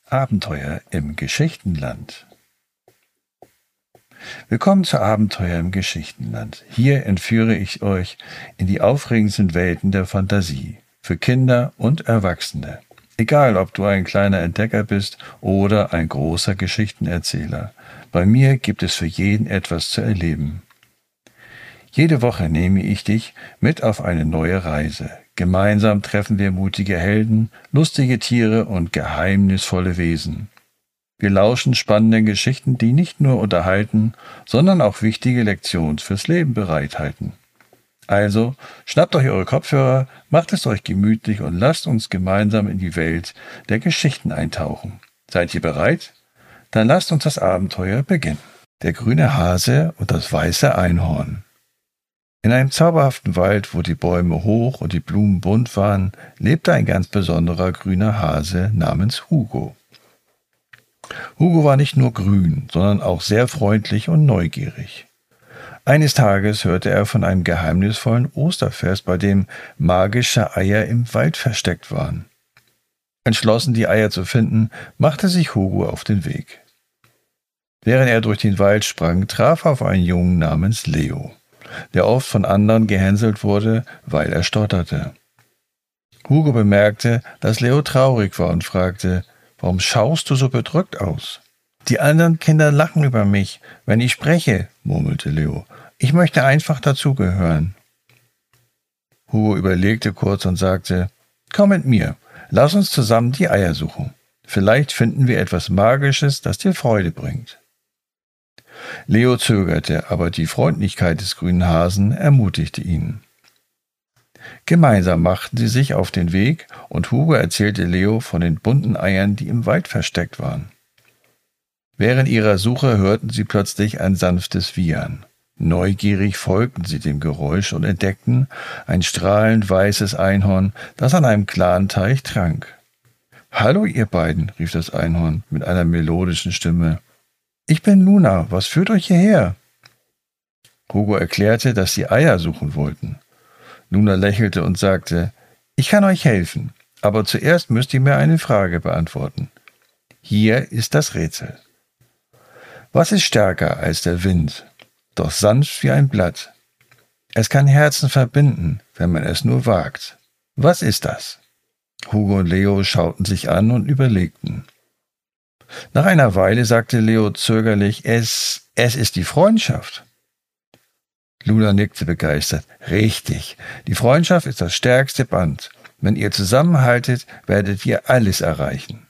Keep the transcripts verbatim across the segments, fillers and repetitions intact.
Abenteuer im Geschichtenland. Willkommen zu Abenteuer im Geschichtenland. Hier entführe ich euch in die aufregendsten Welten der Fantasie, für Kinder und Erwachsene. Egal, ob du ein kleiner Entdecker bist oder ein großer Geschichtenerzähler. Bei mir gibt es für jeden etwas zu erleben. Jede Woche nehme ich dich mit auf eine neue Reise. Gemeinsam treffen wir mutige Helden, lustige Tiere und geheimnisvolle Wesen. Wir lauschen spannenden Geschichten, die nicht nur unterhalten, sondern auch wichtige Lektionen fürs Leben bereithalten. Also, schnappt euch eure Kopfhörer, macht es euch gemütlich und lasst uns gemeinsam in die Welt der Geschichten eintauchen. Seid ihr bereit? Dann lasst uns das Abenteuer beginnen. Der grüne Hase und das weiße Einhorn. In einem zauberhaften Wald, wo die Bäume hoch und die Blumen bunt waren, lebte ein ganz besonderer grüner Hase namens Hugo. Hugo war nicht nur grün, sondern auch sehr freundlich und neugierig. Eines Tages hörte er von einem geheimnisvollen Osterfest, bei dem magische Eier im Wald versteckt waren. Entschlossen, die Eier zu finden, machte sich Hugo auf den Weg. Während er durch den Wald sprang, traf er auf einen Jungen namens Leo, der oft von anderen gehänselt wurde, weil er stotterte. Hugo bemerkte, dass Leo traurig war und fragte: »Warum schaust du so bedrückt aus?« »Die anderen Kinder lachen über mich, wenn ich spreche«, murmelte Leo. »Ich möchte einfach dazugehören.« Hugo überlegte kurz und sagte: »Komm mit mir, lass uns zusammen die Eier suchen. Vielleicht finden wir etwas Magisches, das dir Freude bringt.« Leo zögerte, aber die Freundlichkeit des grünen Hasen ermutigte ihn. Gemeinsam machten sie sich auf den Weg und Hugo erzählte Leo von den bunten Eiern, die im Wald versteckt waren. Während ihrer Suche hörten sie plötzlich ein sanftes Wiehern. Neugierig folgten sie dem Geräusch und entdeckten ein strahlend weißes Einhorn, das an einem klaren Teich trank. »Hallo, ihr beiden«, rief das Einhorn mit einer melodischen Stimme. »Ich bin Luna, was führt euch hierher?« Hugo erklärte, dass sie Eier suchen wollten. Luna lächelte und sagte: »Ich kann euch helfen, aber zuerst müsst ihr mir eine Frage beantworten. Hier ist das Rätsel. Was ist stärker als der Wind, doch sanft wie ein Blatt? Es kann Herzen verbinden, wenn man es nur wagt. Was ist das?« Hugo und Leo schauten sich an und überlegten. Nach einer Weile sagte Leo zögerlich: Es, es ist die Freundschaft. Luna nickte begeistert. Richtig, die Freundschaft ist das stärkste Band. Wenn ihr zusammenhaltet, werdet ihr alles erreichen.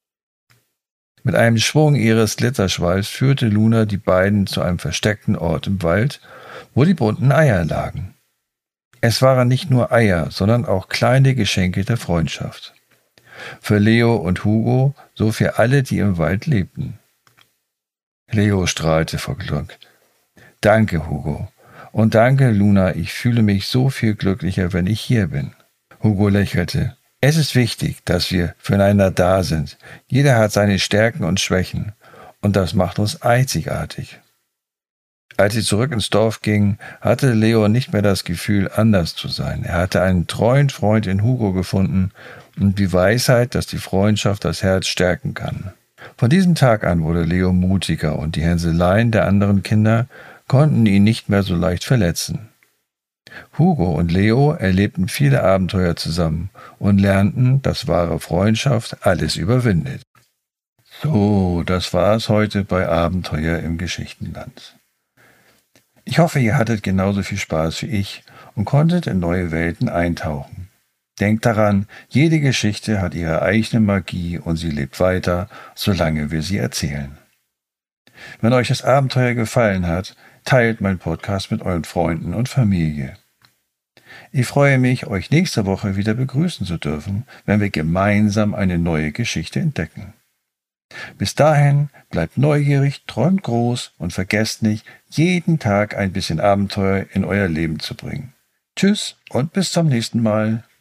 Mit einem Schwung ihres Glitterschwalls führte Luna die beiden zu einem versteckten Ort im Wald, wo die bunten Eier lagen. Es waren nicht nur Eier, sondern auch kleine Geschenke der Freundschaft. Für Leo und Hugo, so für alle, die im Wald lebten. Leo strahlte vor Glück. »Danke, Hugo. Und danke, Luna, ich fühle mich so viel glücklicher, wenn ich hier bin.« Hugo lächelte. »Es ist wichtig, dass wir füreinander da sind. Jeder hat seine Stärken und Schwächen, und das macht uns einzigartig.« Als sie zurück ins Dorf gingen, hatte Leo nicht mehr das Gefühl, anders zu sein. Er hatte einen treuen Freund in Hugo gefunden und die Weisheit, dass die Freundschaft das Herz stärken kann. Von diesem Tag an wurde Leo mutiger und die Hänseleien der anderen Kinder konnten ihn nicht mehr so leicht verletzen. Hugo und Leo erlebten viele Abenteuer zusammen und lernten, dass wahre Freundschaft alles überwindet. So, das war's heute bei Abenteuer im Geschichtenland. Ich hoffe, ihr hattet genauso viel Spaß wie ich und konntet in neue Welten eintauchen. Denkt daran, jede Geschichte hat ihre eigene Magie und sie lebt weiter, solange wir sie erzählen. Wenn euch das Abenteuer gefallen hat, teilt meinen Podcast mit euren Freunden und Familie. Ich freue mich, euch nächste Woche wieder begrüßen zu dürfen, wenn wir gemeinsam eine neue Geschichte entdecken. Bis dahin, bleibt neugierig, träumt groß und vergesst nicht, jeden Tag ein bisschen Abenteuer in euer Leben zu bringen. Tschüss und bis zum nächsten Mal.